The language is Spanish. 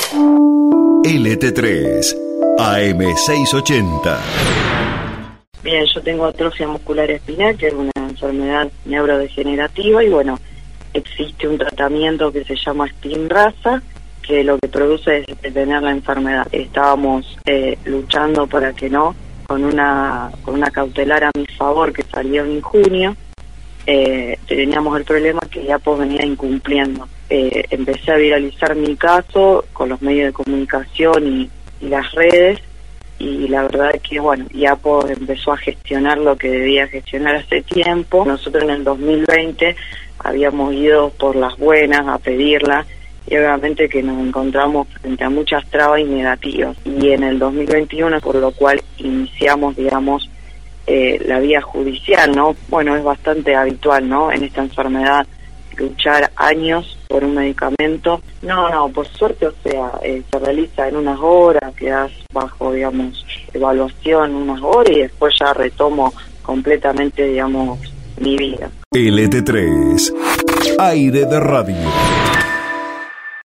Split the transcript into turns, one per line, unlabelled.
LT3 AM680.
Bien, yo tengo atrofia muscular espinal, que es una enfermedad neurodegenerativa, y bueno, existe un tratamiento que se llama Spinraza, que lo que produce es detener la enfermedad. Estábamos luchando para que no, con una cautelar a mi favor que salió en junio. Teníamos el problema que IAPO venía incumpliendo. Empecé a viralizar mi caso con los medios de comunicación y las redes, y la verdad es que, bueno, IAPO empezó a gestionar lo que debía gestionar hace tiempo. Nosotros en el 2020 habíamos ido por las buenas a pedirla, y obviamente que nos encontramos frente a muchas trabas y negativas. Y en el 2021, por lo cual iniciamos, digamos, la vía judicial, ¿no? Bueno, es bastante habitual, ¿no?, en esta enfermedad, luchar años por un medicamento. No, por suerte, o sea, se realiza en unas horas, quedas bajo, digamos, evaluación unas horas, y después ya retomo completamente, digamos, mi vida.
LT3, aire de radio.